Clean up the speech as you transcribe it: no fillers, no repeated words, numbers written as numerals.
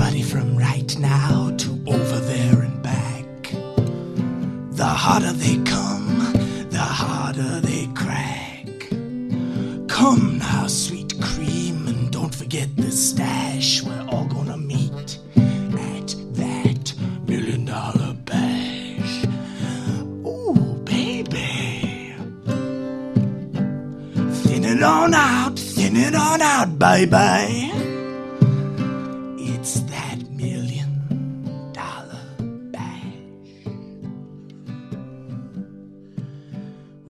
Everybody from right now to over there and back. The harder they come, the harder they crack. Come now, sweet cream, and don't forget the stash. We're all gonna meet at that $1 million bash. Ooh, baby. Thin it on out, baby.